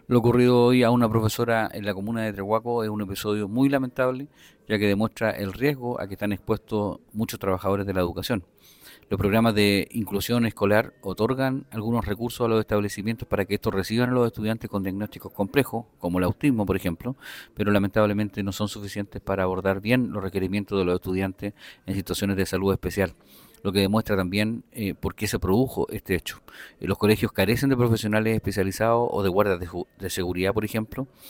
Lo ocurrido hoy a una profesora en la comuna de Trehuaco es un episodio muy lamentable, ya que demuestra el riesgo a que están expuestos muchos trabajadores de la educación. Los programas de inclusión escolar otorgan algunos recursos a los establecimientos para que estos reciban a los estudiantes con diagnósticos complejos, como el autismo, por ejemplo, pero lamentablemente no son suficientes para abordar bien los requerimientos de los estudiantes en situaciones de salud especial, lo que demuestra también por qué se produjo este hecho. Los colegios carecen de profesionales especializados o de guardias de seguridad, por ejemplo,